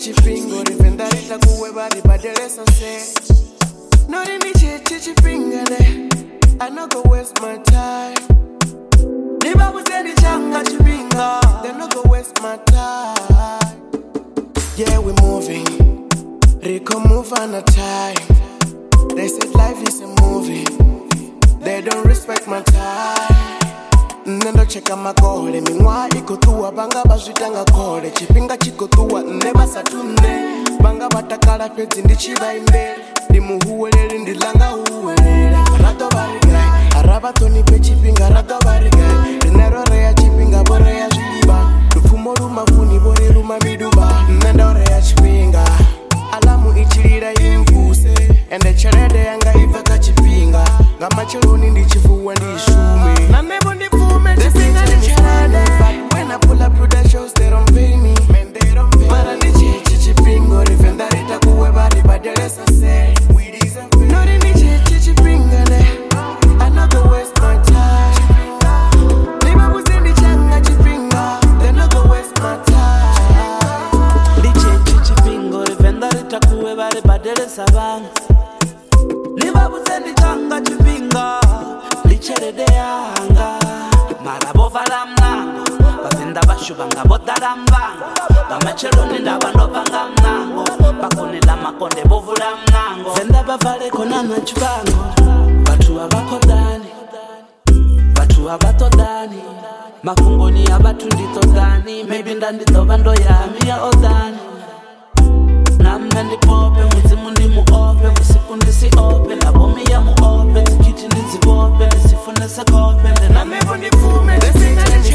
chipingo rivenda ritakuwe vari badelesa se nori ni chipingane I no go waste my time Niba kuzendi changa chipinga They no go waste my time Yeah we moving Rico move on a time They said life is a movie They don't respect my time Nendo cheka makole Mingwa ikotua Banga bazwitanga kole Chipinga chikotua Neba satune Banga batakala pezi ndichiba imbe Ndimuhuwelele ndilanga huwelele Rato barigai Araba toni pe chipinga rato barigai Rinero rea chipinga bore ya ziliba Lufumo ruma funi bore ruma miduba Nendo rea chipinga Alamu ichirira imvuse Ende cherede yanga ivaka chipinga Ngama cheloni ndichifuwa ndishume Na nebo ndifume chipinga ndicherede When I pull up to the shows they don't pay me Mara ndichichi chipingo Rivenda rita kuwe bari badelesa se Nori ndichichi chipinga ne I no go waste my time Niba buzendi changa chipinga They no go waste my time Ndichichi chipingo Rivenda rita kuwe bari badelesa bang Niba buzendi changa chipinga Licherede yanga Marabo vala mnango Bazinda bashuba nga bodala mbango Gamacheloni ndabando panga mnango Bakonela makonde bovula mnango Zenda bavale kona machibango Batu abakodani Batu abatodani Mafungoni abatu nditodani Maybe ndandito bando ya miya odani Name ndipope mwizimu ndimuope Musiku ndisi ope Nabomi ya muope Tikiti ndizibope Nisifune sekope Name ndifume Desinga